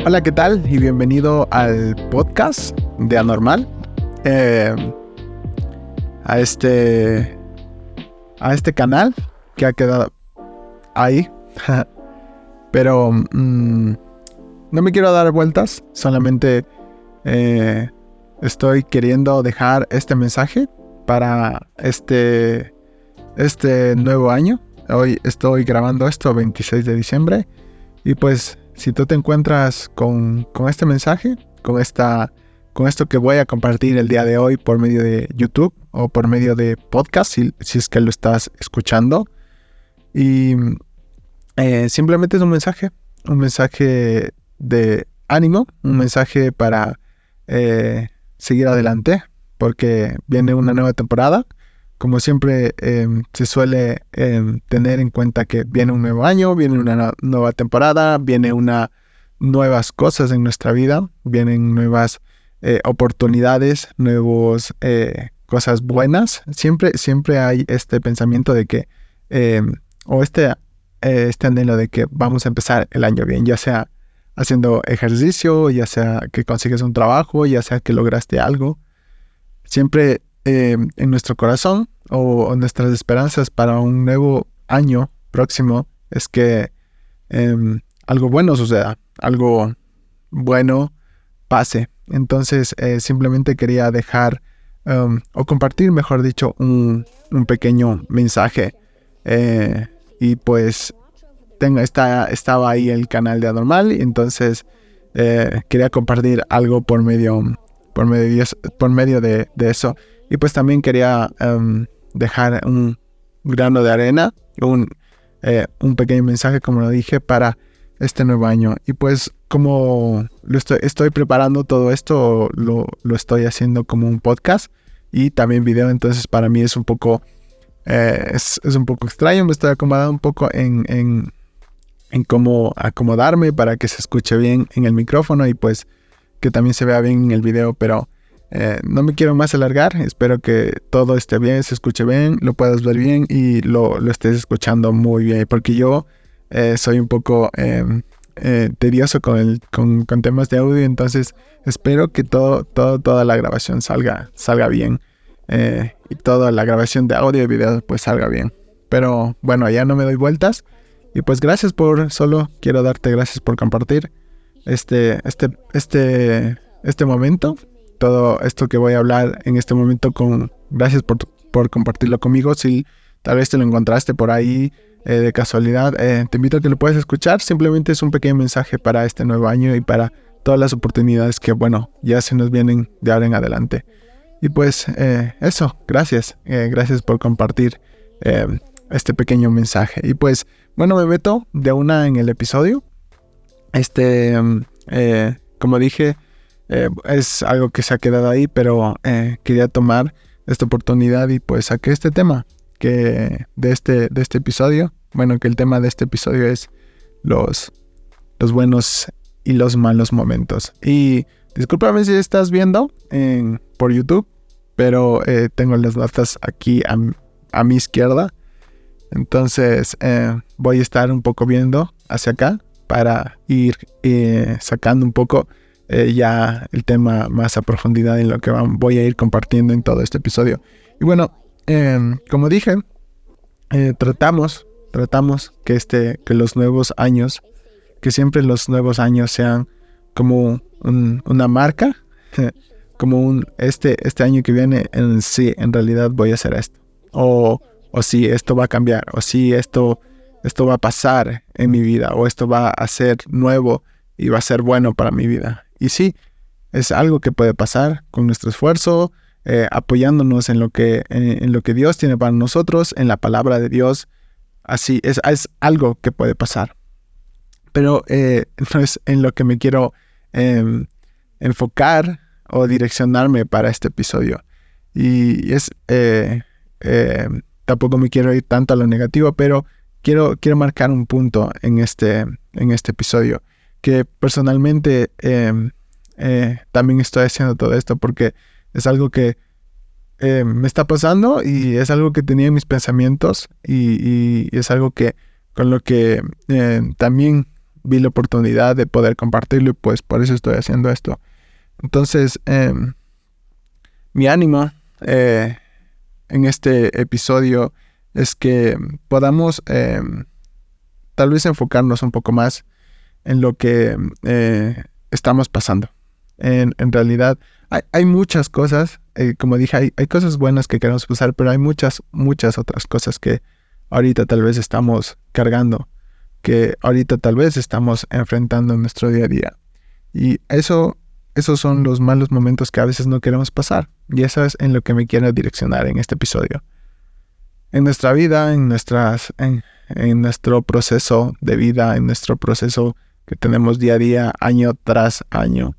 Hola, ¿qué tal? Y bienvenido al podcast de Anormal. A este canal que ha quedado ahí. Pero no me quiero dar vueltas. Solamente estoy queriendo dejar este mensaje para este nuevo año. Hoy estoy grabando esto 26 de diciembre. Y pues, si tú te encuentras con este mensaje, con esto que voy a compartir el día de hoy por medio de YouTube o por medio de podcast, si es que lo estás escuchando, y simplemente es un mensaje de ánimo, un mensaje para seguir adelante, porque viene una nueva temporada. Como siempre se suele tener en cuenta que viene un nuevo año, viene una nueva temporada, nuevas cosas en nuestra vida, vienen nuevas oportunidades, nuevas cosas buenas. Siempre hay este pensamiento de que, o este anhelo de que vamos a empezar el año bien, ya sea haciendo ejercicio, ya sea que consigues un trabajo, ya sea que lograste algo. Siempre en nuestro corazón o nuestras esperanzas para un nuevo año próximo es que algo bueno suceda, algo bueno pase. Entonces simplemente quería dejar o compartir, mejor dicho, un pequeño mensaje. Y pues estaba ahí el canal de Anormal, y entonces quería compartir algo por medio de eso. Y pues también quería dejar un grano de arena, un pequeño mensaje, como lo dije, para este nuevo año. Y pues como estoy preparando todo esto, lo estoy haciendo como un podcast y también video. Entonces para mí es un poco es un poco extraño. Me estoy acomodando un poco en cómo acomodarme para que se escuche bien en el micrófono y pues que también se vea bien en el video, pero no me quiero más alargar. Espero que todo esté bien, se escuche bien, lo puedas ver bien y lo estés escuchando muy bien, porque yo soy un poco tedioso con temas de audio. Entonces espero que toda la grabación salga bien, y toda la grabación de audio y video pues salga bien. Pero bueno, ya no me doy vueltas. Y pues solo quiero darte gracias por compartir este momento, todo esto que voy a hablar en este momento. Gracias por compartirlo conmigo. Si tal vez te lo encontraste por ahí de casualidad, te invito a que lo puedas escuchar. Simplemente es un pequeño mensaje para este nuevo año y para todas las oportunidades que, bueno, ya se nos vienen de ahora en adelante. Y pues eso, gracias por compartir este pequeño mensaje. Y pues bueno, me meto de una en el episodio. Como dije, es algo que se ha quedado ahí, pero quería tomar esta oportunidad y pues saqué este tema que de este episodio. Bueno, que el tema de este episodio es los buenos y los malos momentos. Y discúlpame si estás viendo por YouTube, pero tengo las notas aquí a mi izquierda. Entonces voy a estar un poco viendo hacia acá para ir sacando un poco ya el tema más a profundidad en lo que voy a ir compartiendo en todo este episodio. Y bueno, como dije, tratamos que los nuevos años, que siempre los nuevos años sean como una marca, como este año que viene, en realidad voy a hacer esto, o si esto va a cambiar, o si esto va a pasar en mi vida, o esto va a ser nuevo y va a ser bueno para mi vida. Y sí, es algo que puede pasar con nuestro esfuerzo, apoyándonos en lo que Dios tiene para nosotros, en la palabra de Dios. Así es algo que puede pasar. Pero no es en lo que me quiero enfocar o direccionarme para este episodio. Y es tampoco me quiero ir tanto a lo negativo, pero quiero marcar un punto en este episodio, que personalmente también estoy haciendo todo esto porque es algo que me está pasando y es algo que tenía en mis pensamientos y es algo con lo que también vi la oportunidad de poder compartirlo y pues por eso estoy haciendo esto. Entonces, mi ánimo en este episodio es que podamos tal vez enfocarnos un poco más en lo que estamos pasando. En realidad hay muchas cosas, como dije, hay cosas buenas que queremos pasar, pero hay muchas otras cosas que ahorita tal vez estamos cargando, que ahorita tal vez estamos enfrentando en nuestro día a día. Y esos son los malos momentos que a veces no queremos pasar. Y eso es en lo que me quiero direccionar en este episodio. En nuestra vida, en nuestro proceso de vida, en nuestro proceso que tenemos día a día, año tras año,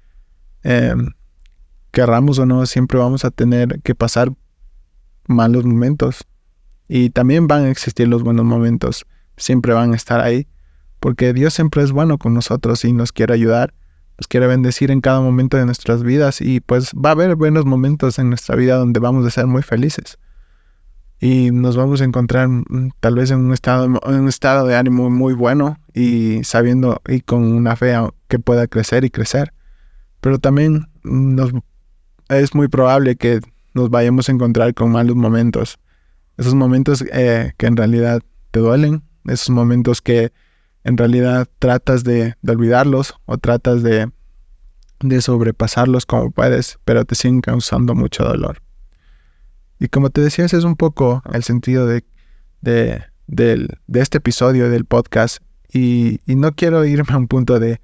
querramos o no, siempre vamos a tener que pasar malos momentos. Y también van a existir los buenos momentos. Siempre van a estar ahí. Porque Dios siempre es bueno con nosotros y nos quiere ayudar. Nos quiere bendecir en cada momento de nuestras vidas. Y pues va a haber buenos momentos en nuestra vida donde vamos a ser muy felices. Y nos vamos a encontrar tal vez en un estado de ánimo muy bueno. Y sabiendo y con una fe que pueda crecer y crecer. Pero también es muy probable que nos vayamos a encontrar con malos momentos. Esos momentos que en realidad te duelen. Esos momentos que en realidad tratas de olvidarlos o tratas de sobrepasarlos como puedes, pero te siguen causando mucho dolor. Y como te decía, ese es un poco el sentido de este episodio del podcast. Y no quiero irme a un punto de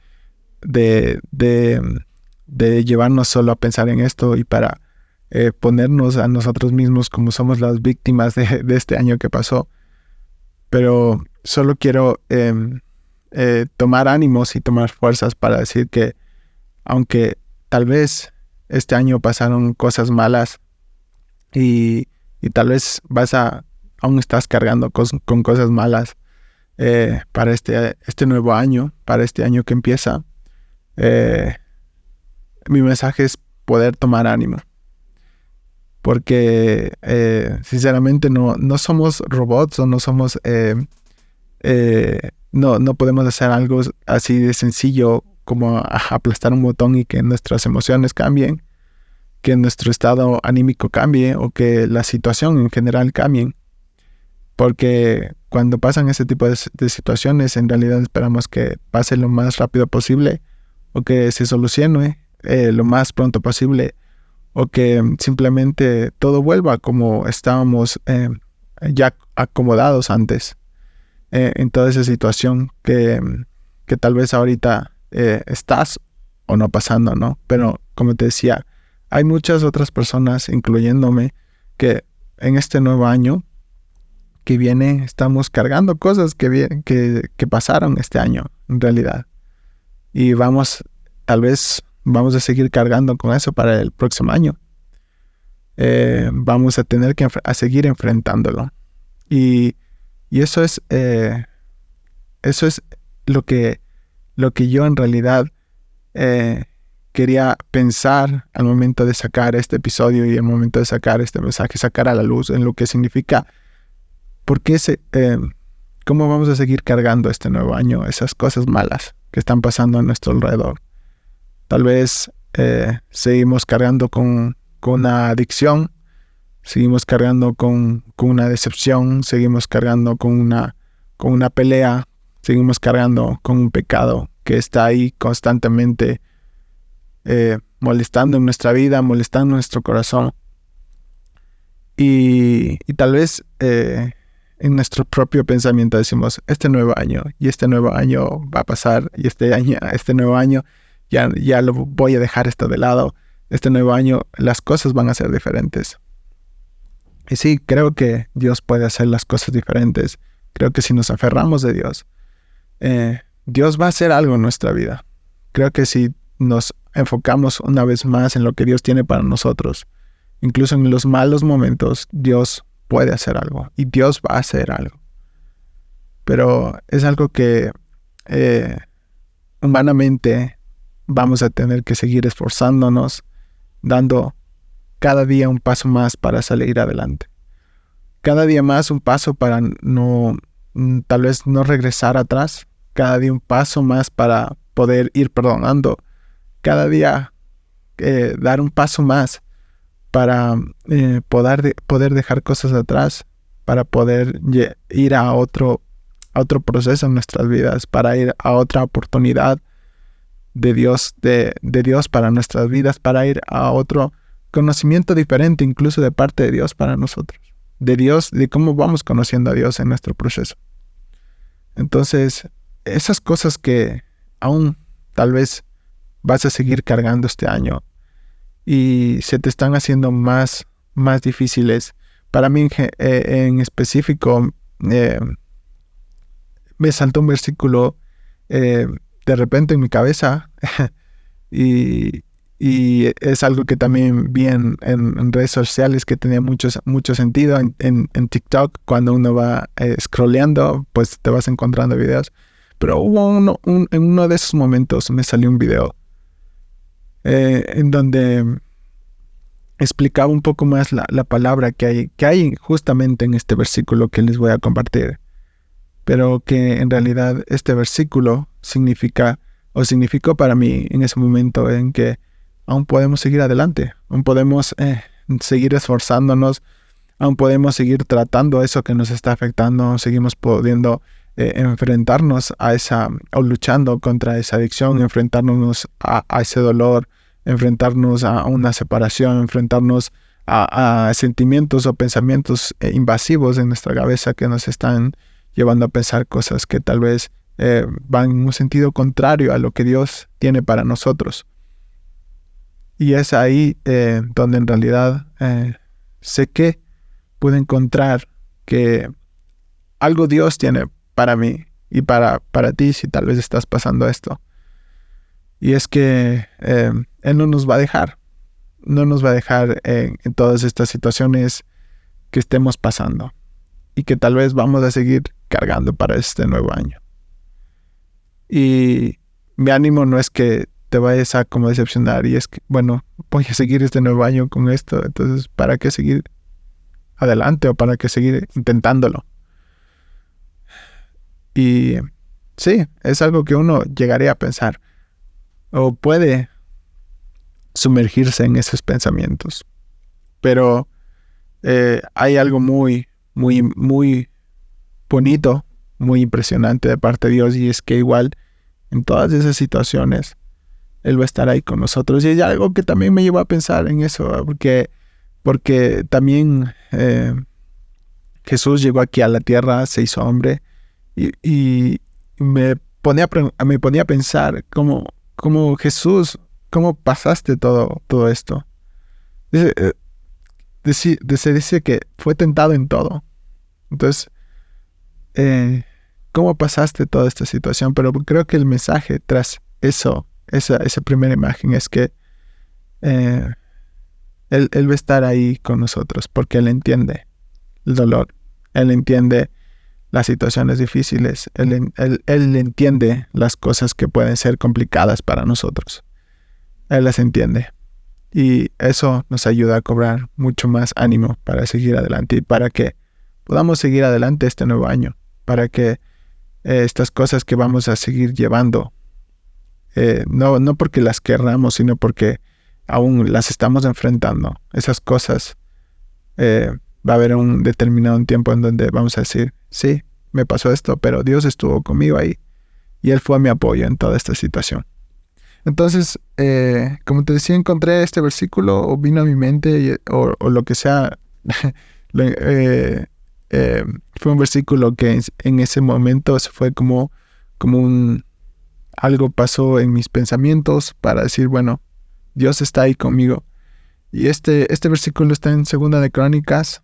llevarnos solo a pensar en esto y para ponernos a nosotros mismos como somos las víctimas de este año que pasó. Pero solo quiero tomar ánimos y tomar fuerzas para decir que aunque tal vez este año pasaron cosas malas y tal vez aún estás cargando con cosas malas para este nuevo año, para este año que empieza, mi mensaje es poder tomar ánimo. Porque sinceramente no somos robots o no somos... no podemos hacer algo así de sencillo como aplastar un botón y que nuestras emociones cambien, que nuestro estado anímico cambie o que la situación en general cambie. Porque cuando pasan ese tipo de situaciones, en realidad esperamos que pase lo más rápido posible o que se solucione lo más pronto posible o que simplemente todo vuelva como estábamos ya acomodados antes. En toda esa situación que tal vez ahorita estás o no pasando, ¿no? Pero como te decía, hay muchas otras personas, incluyéndome, que en este nuevo año que viene estamos cargando cosas que pasaron este año, en realidad. Y tal vez vamos a seguir cargando con eso para el próximo año. Vamos a tener que seguir enfrentándolo. Y eso es lo que yo en realidad quería pensar al momento de sacar este episodio y al momento de sacar este mensaje, sacar a la luz en lo que significa, cómo vamos a seguir cargando este nuevo año, esas cosas malas que están pasando a nuestro alrededor. Tal vez seguimos cargando con una adicción, seguimos cargando con una decepción, seguimos cargando con una pelea, seguimos cargando con un pecado que está ahí constantemente molestando en nuestra vida, molestando en nuestro corazón. Y tal vez en nuestro propio pensamiento decimos, este nuevo año va a pasar, y este nuevo año ya lo voy a dejar esto de lado. Este nuevo año las cosas van a ser diferentes. Y sí, creo que Dios puede hacer las cosas diferentes. Creo que si nos aferramos de Dios, Dios va a hacer algo en nuestra vida. Creo que si nos enfocamos una vez más en lo que Dios tiene para nosotros, incluso en los malos momentos, Dios puede hacer algo y Dios va a hacer algo. Pero es algo que humanamente vamos a tener que seguir esforzándonos, dando cada día un paso más para salir adelante. Cada día más un paso para tal vez no regresar atrás, cada día un paso más para poder ir perdonando, cada día dar un paso más para poder dejar cosas atrás, para poder ir a otro proceso en nuestras vidas, para ir a otra oportunidad de Dios, de Dios para nuestras vidas, para ir a otro conocimiento diferente incluso de parte de Dios para nosotros, de Dios, de cómo vamos conociendo a Dios en nuestro proceso. Entonces, esas cosas que aún tal vez vas a seguir cargando este año y se te están haciendo más difíciles. Para mí en específico, me saltó un versículo de repente en mi cabeza y es algo que también vi en redes sociales que tenía mucho sentido en TikTok. Cuando uno va scrolleando, pues te vas encontrando videos. Pero hubo en uno de esos momentos me salió un video en donde explicaba un poco más la palabra que hay justamente en este versículo que les voy a compartir. Pero que en realidad este versículo significó para mí en ese momento en que aún podemos seguir adelante, aún podemos seguir esforzándonos, aún podemos seguir tratando eso que nos está afectando, seguimos pudiendo enfrentarnos o luchando contra esa adicción, enfrentarnos a ese dolor, enfrentarnos a una separación, enfrentarnos a sentimientos o pensamientos invasivos en nuestra cabeza que nos están llevando a pensar cosas que tal vez van en un sentido contrario a lo que Dios tiene para nosotros. Y es ahí donde en realidad sé que puedo encontrar que algo Dios tiene para mí y para ti si tal vez estás pasando esto. Y es que Él no nos va a dejar. No nos va a dejar en todas estas situaciones que estemos pasando. Y que tal vez vamos a seguir cargando para este nuevo año. Y mi ánimo no es que te vayas a como decepcionar. Y es que, bueno, voy a seguir este nuevo año con esto. Entonces, ¿para qué seguir adelante? ¿O para qué seguir intentándolo? Y sí, es algo que uno llegaría a pensar. O puede sumergirse en esos pensamientos. Pero hay algo muy bonito, muy impresionante de parte de Dios, y es que igual en todas esas situaciones Él va a estar ahí con nosotros. Y hay algo que también me llevó a pensar en eso, porque también Jesús llegó aquí a la tierra, se hizo hombre, y me ponía a pensar cómo Jesús, cómo pasaste todo esto. Se dice que fue tentado en todo. Entonces, ¿cómo pasaste toda esta situación? Pero creo que el mensaje tras eso, esa primera imagen, es que Él va a estar ahí con nosotros porque Él entiende el dolor, Él entiende las situaciones difíciles, Él entiende las cosas que pueden ser complicadas para nosotros. Él las entiende. Y eso nos ayuda a cobrar mucho más ánimo para seguir adelante y para que podamos seguir adelante este nuevo año, para que estas cosas que vamos a seguir llevando, no porque las querramos, sino porque aún las estamos enfrentando. Esas cosas, va a haber un determinado tiempo en donde vamos a decir, sí, me pasó esto, pero Dios estuvo conmigo ahí y Él fue mi apoyo en toda esta situación. Entonces, como te decía, encontré este versículo o vino a mi mente o lo que sea. Fue un versículo que en ese momento fue como algo pasó en mis pensamientos para decir, bueno, Dios está ahí conmigo. Y este versículo está en 2 de Crónicas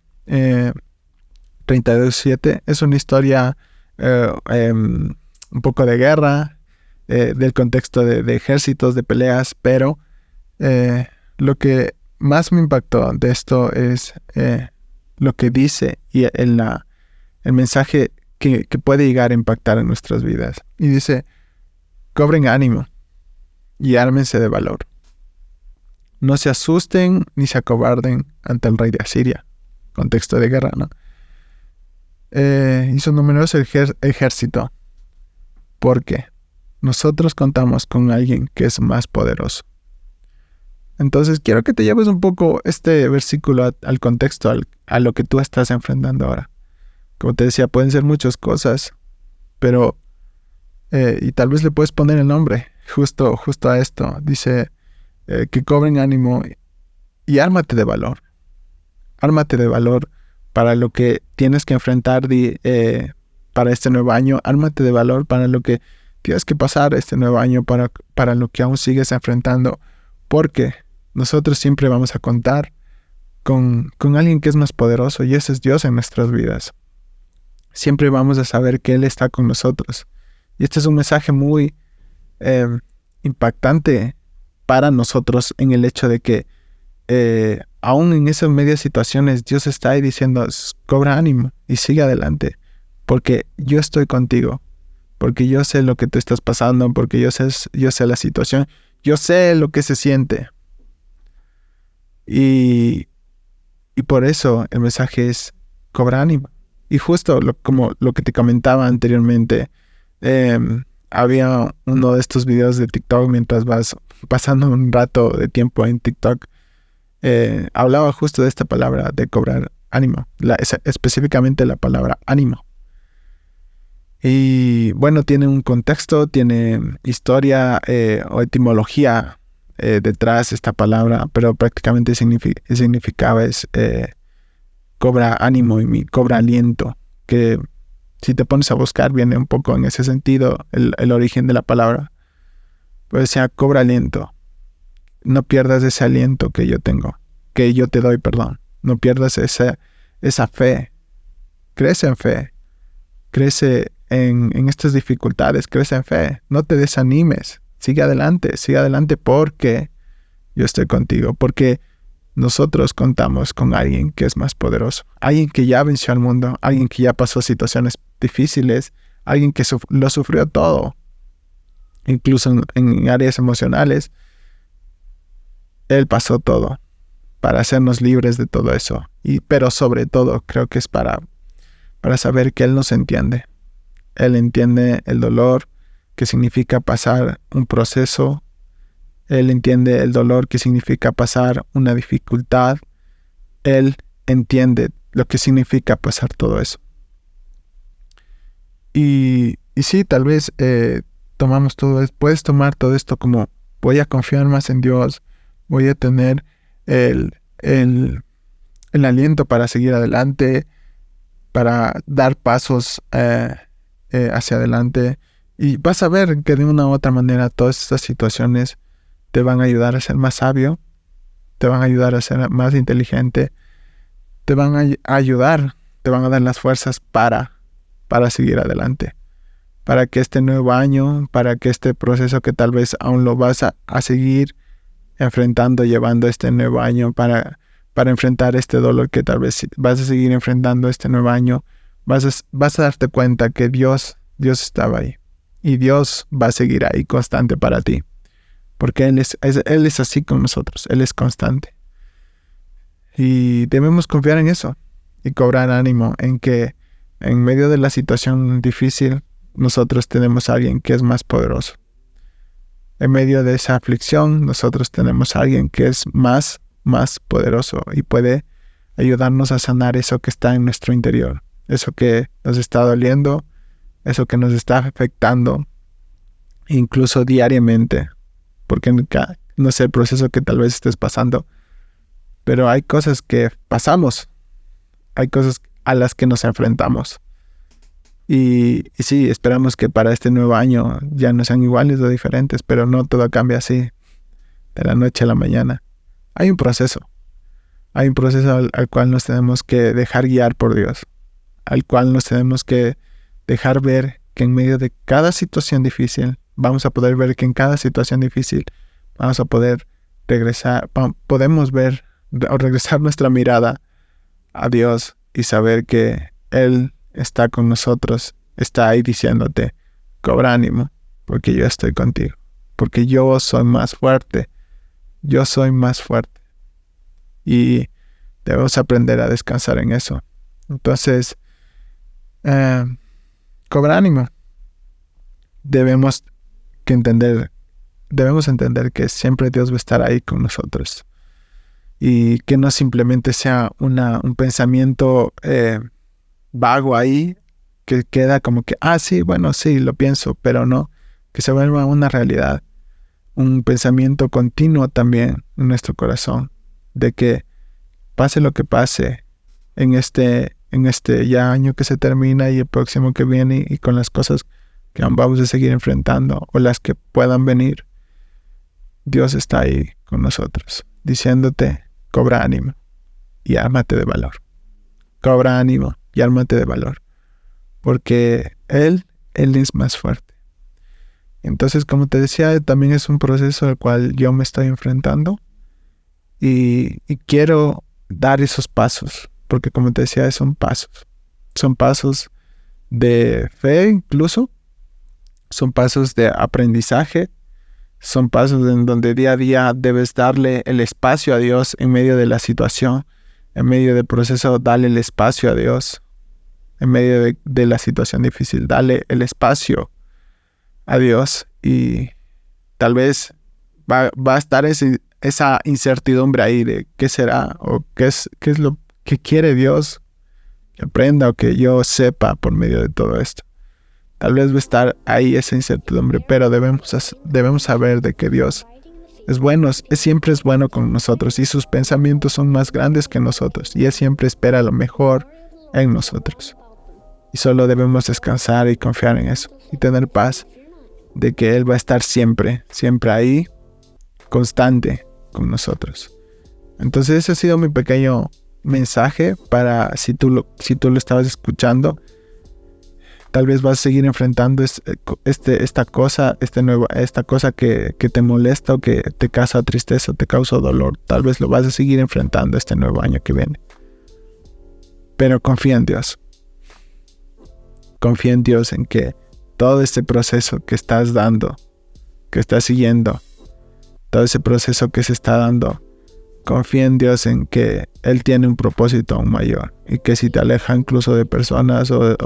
32:7. Es una historia un poco de guerra, del contexto de ejércitos, de peleas, pero lo que más me impactó de esto es lo que dice y el mensaje que puede llegar a impactar en nuestras vidas. Y dice, cobren ánimo y ármense de valor. No se asusten ni se acobarden ante el rey de Asiria. Contexto de guerra, ¿no? Hizo numeroso ejército. porque nosotros contamos con alguien que es más poderoso. Entonces quiero que te lleves un poco este versículo al contexto, a lo que tú estás enfrentando ahora. Como te decía, pueden ser muchas cosas, pero y tal vez le puedes poner el nombre justo a esto. Dice que cobren ánimo y ármate de valor. Ármate de valor para lo que tienes que enfrentar para este nuevo año. Ármate de valor para lo que tienes que pasar este nuevo año, para lo que aún sigues enfrentando, porque nosotros siempre vamos a contar con alguien que es más poderoso, y ese es Dios en nuestras vidas. Siempre vamos a saber que Él está con nosotros. Y este es un mensaje muy impactante para nosotros, en el hecho de que aún en esas medias situaciones Dios está ahí diciendo: cobra ánimo y sigue adelante, porque yo estoy contigo, porque yo sé lo que tú estás pasando, porque yo sé la situación, yo sé lo que se siente. Y por eso el mensaje es: cobra ánimo. Y justo como lo que te comentaba anteriormente, había uno de estos videos de TikTok, mientras vas pasando un rato de tiempo en TikTok, hablaba justo de esta palabra de cobrar ánimo, específicamente la palabra ánimo. Y bueno, tiene un contexto, tiene historia o etimología detrás de esta palabra, pero prácticamente significaba cobra ánimo y cobra aliento, que si te pones a buscar viene un poco en ese sentido el origen de la palabra. Pues decía: cobra aliento, no pierdas ese aliento que yo tengo, que yo te doy, perdón. No pierdas esa fe. Crece en fe. Crece en estas dificultades, crece en fe. No te desanimes. Sigue adelante porque yo estoy contigo. Porque nosotros contamos con alguien que es más poderoso. Alguien que ya venció al mundo. Alguien que ya pasó situaciones difíciles. Alguien que lo sufrió todo. Incluso en áreas emocionales. Él pasó todo para hacernos libres de todo eso. Pero sobre todo creo que es para saber que Él nos entiende. Él entiende el dolor que significa pasar un proceso. Él entiende el dolor que significa pasar una dificultad. Él entiende lo que significa pasar todo eso. Y sí, tal vez puedes tomar todo esto como: voy a confiar más en Dios, voy a tener el aliento para seguir adelante, para dar pasos hacia adelante. Y vas a ver que de una u otra manera todas estas situaciones te van a ayudar a ser más sabio, te van a ayudar a ser más inteligente, te van a ayudar, te van a dar las fuerzas para seguir adelante. Para que este nuevo año, para que este proceso que tal vez aún lo vas a seguir enfrentando, llevando este nuevo año, para enfrentar este dolor que tal vez vas a seguir enfrentando este nuevo año, vas a darte cuenta que Dios estaba ahí. Y Dios va a seguir ahí constante para ti. Porque Él es así con nosotros. Él es constante. Y debemos confiar en eso. Y cobrar ánimo en que en medio de la situación difícil, nosotros tenemos a alguien que es más poderoso. En medio de esa aflicción, nosotros tenemos a alguien que es más poderoso y puede ayudarnos a sanar eso que está en nuestro interior. Eso que nos está doliendo, eso que nos está afectando, incluso diariamente. Porque no sé el proceso que tal vez estés pasando, pero hay cosas que pasamos, hay cosas a las que nos enfrentamos. Y sí, esperamos que para este nuevo año ya no sean iguales o diferentes, pero no todo cambia así, de la noche a la mañana. Hay un proceso al cual nos tenemos que dejar guiar por Dios, al cual nos tenemos que dejar ver que en medio de cada situación difícil, vamos a poder ver que en cada situación difícil vamos a poder podemos ver o regresar nuestra mirada a Dios y saber que Él está con nosotros, está ahí diciéndote: cobra ánimo, porque yo estoy contigo, porque yo soy más fuerte, y debemos aprender a descansar en eso. Entonces, cobra ánimo, debemos entender que siempre Dios va a estar ahí con nosotros. Y que no simplemente sea un pensamiento vago ahí, que queda como que, sí, bueno, sí, lo pienso, pero no, que se vuelva una realidad, un pensamiento continuo también en nuestro corazón, de que pase lo que pase en este ya año que se termina y el próximo que viene, y con las cosas que aún vamos a seguir enfrentando o las que puedan venir, Dios está ahí con nosotros, diciéndote: cobra ánimo y ármate de valor. Cobra ánimo y ármate de valor. Porque Él es más fuerte. Entonces, como te decía, también es un proceso al cual yo me estoy enfrentando. Y quiero dar esos pasos. Porque como te decía, son pasos. Son pasos de fe incluso. Son pasos de aprendizaje. Son pasos en donde día a día debes darle el espacio a Dios en medio de la situación. En medio del proceso, dale el espacio a Dios. En medio de la situación difícil, dale el espacio a Dios. Y tal vez va a estar esa incertidumbre ahí de qué será o qué es lo que quiere Dios que aprenda o que yo sepa por medio de todo esto. Tal vez va a estar ahí esa incertidumbre, pero debemos saber de que Dios es bueno, siempre es bueno con nosotros, y sus pensamientos son más grandes que nosotros, y Él siempre espera lo mejor en nosotros. Y solo debemos descansar y confiar en eso, y tener paz de que Él va a estar siempre, siempre ahí, constante con nosotros. Entonces ese ha sido mi pequeño mensaje para si tú lo estabas escuchando. Tal vez vas a seguir enfrentando esta cosa que te molesta o que te causa tristeza, te causa dolor. Tal vez lo vas a seguir enfrentando este nuevo año que viene. Pero confía en Dios. Confía en Dios, en que todo este proceso que estás dando, que estás siguiendo, todo ese proceso que se está dando, confía en Dios en que Él tiene un propósito aún mayor, y que si te aleja incluso de personas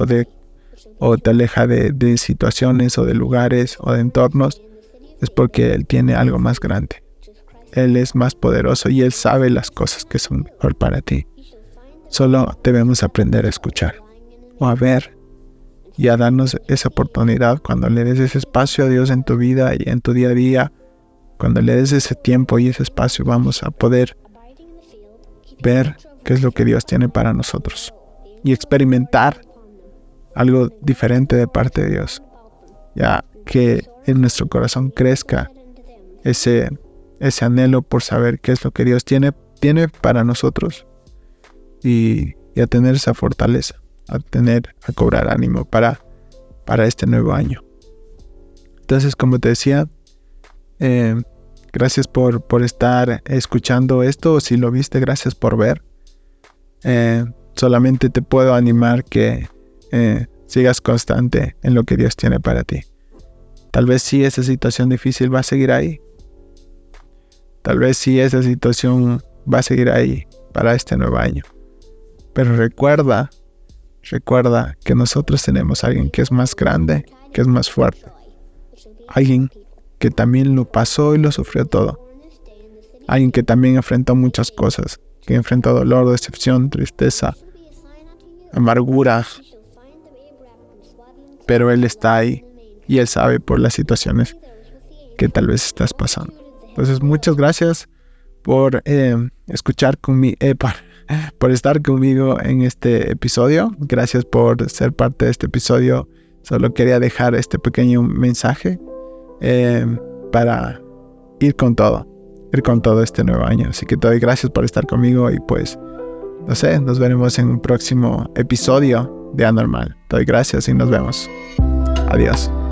o te aleja de situaciones o de lugares o de entornos, es porque Él tiene algo más grande. Él es más poderoso y Él sabe las cosas que son mejor para ti. Solo debemos aprender a escuchar o a ver y a darnos esa oportunidad cuando le des ese espacio a Dios en tu vida y en tu día a día. Cuando le des ese tiempo y ese espacio, vamos a poder ver qué es lo que Dios tiene para nosotros y experimentar algo diferente de parte de Dios, ya que en nuestro corazón crezca ese anhelo por saber qué es lo que Dios tiene para nosotros, y a tener esa fortaleza, a cobrar ánimo para este nuevo año. Entonces, como te decía, gracias por estar escuchando esto, o si lo viste, gracias por ver. Solamente te puedo animar que sigas constante en lo que Dios tiene para ti. Tal vez sí esa situación difícil va a seguir ahí. Tal vez sí esa situación va a seguir ahí para este nuevo año. Pero recuerda que nosotros tenemos a alguien que es más grande, que es más fuerte. Alguien que también lo pasó y lo sufrió todo. Alguien que también enfrentó muchas cosas, que enfrentó dolor, decepción, tristeza, amargura. Pero Él está ahí y Él sabe por las situaciones que tal vez estás pasando. Entonces, muchas gracias por escuchar conmigo, por estar conmigo en este episodio. Gracias por ser parte de este episodio. Solo quería dejar este pequeño mensaje para ir con todo este nuevo año. Así que te doy gracias por estar conmigo y pues, no sé, nos veremos en un próximo episodio de Anormal. Te doy gracias y nos vemos. Adiós.